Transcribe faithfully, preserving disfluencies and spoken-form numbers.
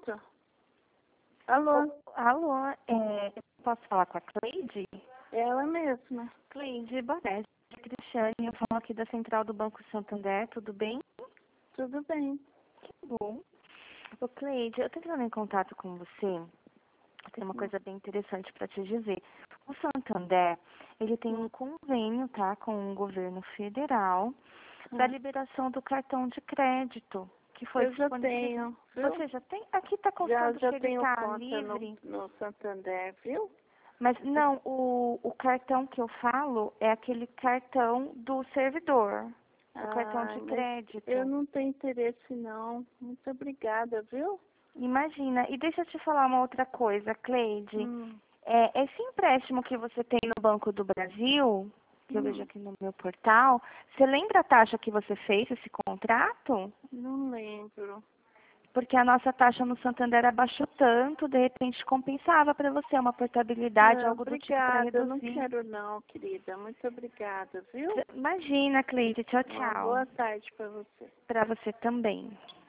Isso. Alô? Alô, é, posso falar com a Cleide? Ela mesma. Cleide, boa tarde. Cristiane, eu falo aqui da Central do Banco Santander, tudo bem? Tudo bem. Que bom. Ô, Cleide, eu estou entrando em contato com você. Tem uma coisa bem interessante para te dizer. O Santander, ele tem um convênio, tá, com o governo federal da liberação do cartão de crédito, que foi Eu já disponibilizado. tenho, viu? Você já tem? Aqui está Já, constando já que ele tenho está conta livre. no, no Santander, viu? Mas não, o, o cartão que eu falo é aquele cartão do servidor, o cartão Ah, de mas crédito. eu não tenho interesse não. Muito obrigada, viu? Imagina. E deixa eu te falar uma outra coisa, Cleide. Hum, É, esse empréstimo que você tem no Banco do Brasil, que eu vejo hum, aqui no meu portal, você lembra a taxa que você fez esse contrato? não lembro. Porque a nossa taxa no Santander abaixou tanto, de repente compensava para você uma portabilidade, Não, algo do tipo para obrigada. Eu não reduzir. quero não, querida. Muito obrigada, viu? Imagina, Cleide. Tchau, Uma tchau. boa tarde para você. Para você também.